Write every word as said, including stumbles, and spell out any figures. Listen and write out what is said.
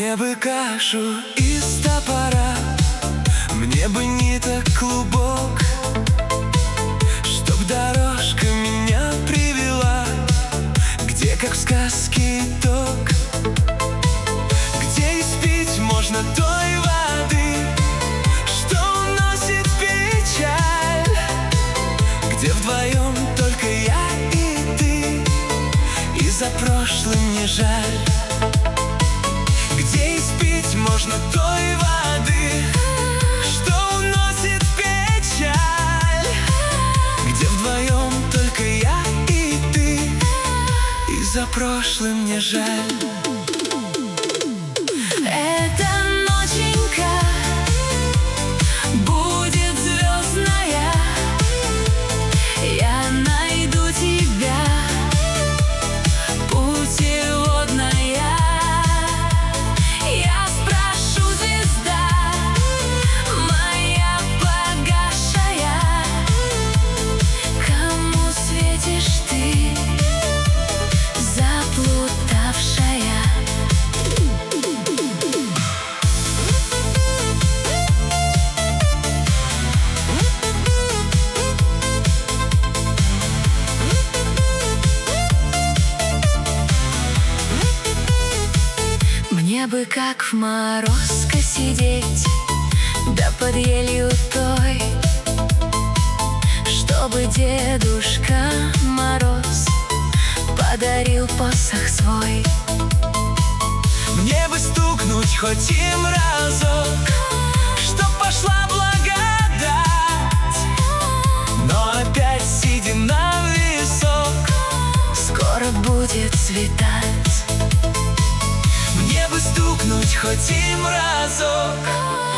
Мне бы кашу из топора, мне бы ниток клубок, чтоб дорожка меня привела, где, как в сказке, итог, где испить можно той воды, что уносит печаль, где вдвоем только я и ты, и за прошлым не жаль. Где испить можно той воды, что уносит печаль, где вдвоем только я и ты, и за прошлым не жаль. Эта ноченька будет звездная, я найду тебя, путеводная. Я спрошу, звезда моя погасшая, кому светишь ты, заплутавшая? Мне бы как в морозко сидеть, да под елью той, чтобы Дедушка Мороз подарил посох свой. Мне бы стукнуть хоть им разок, чтоб пошла благодать, но опять сидя на висок, Скоро будет светать. мне бы стукнуть хоть им разок,